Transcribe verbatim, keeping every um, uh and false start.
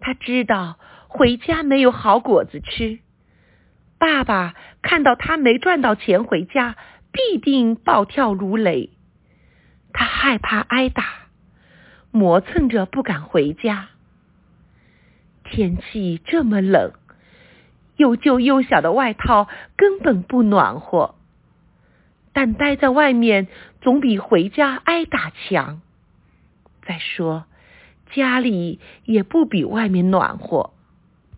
他知道回家没有好果子吃，爸爸看到他没赚到钱回家，必定暴跳如雷。他害怕挨打，磨蹭着不敢回家。天气这么冷，又旧又小的外套根本不暖和，但待在外面总比回家挨打强。再说，家里也不比外面暖和。